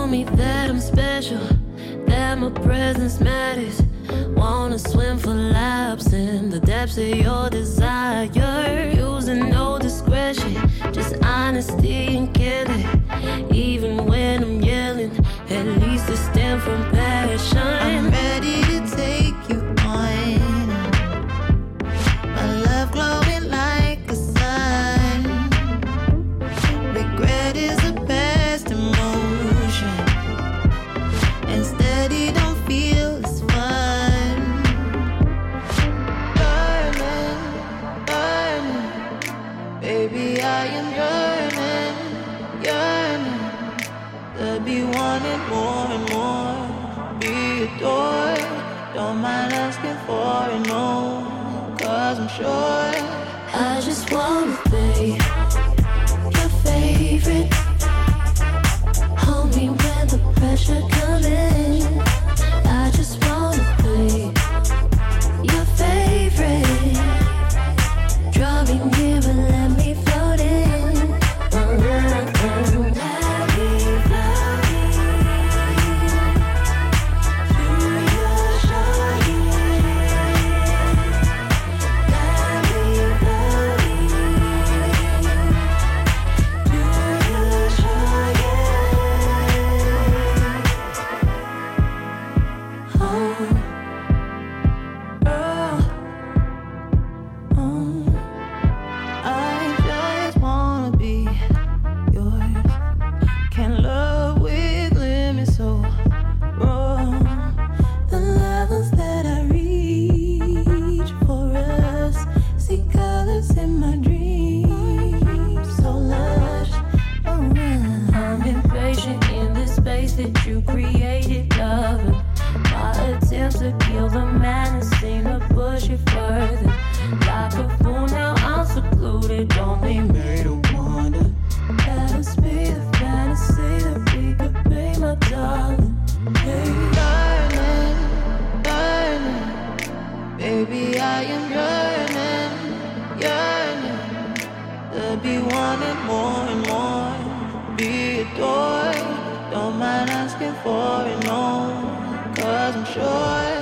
Show me that I'm special, that my presence matters. Wanna swim for laps in the depths of your desire. Using no discretion, just honesty and killing. Even when I'm yelling, at least I stand from passion. I'm ready to take you on. My love glowing like a sun. Regret is the best emotion, and steady don't feel as fun. Burning, burning, baby, I am yearning, yearning to be wanted more and more, be adored. Don't mind asking for it, no, 'cause I'm sure I just wanna be your favorite. Hold me when the pressure comes in. I just wanna be your favorite. Draw me near and let me float in. Let me float in to your shore. Let me float in to your shore. Oh, I just wanna be yours. Can't love with limits so wrong. The levels that I reach for us, see colors in my dreams, so lush. I'm impatient in the space that you created, loving. My attempts to kill the madness seem to push it further. Like a fool now I'm secluded, only made to wonder. Let us be the fantasy that we could be, my darling. Hey. Burning, burning, baby, I am yearning, yearning to be wanted more and more, be adored. Don't mind asking for it, no, 'cause I'm sure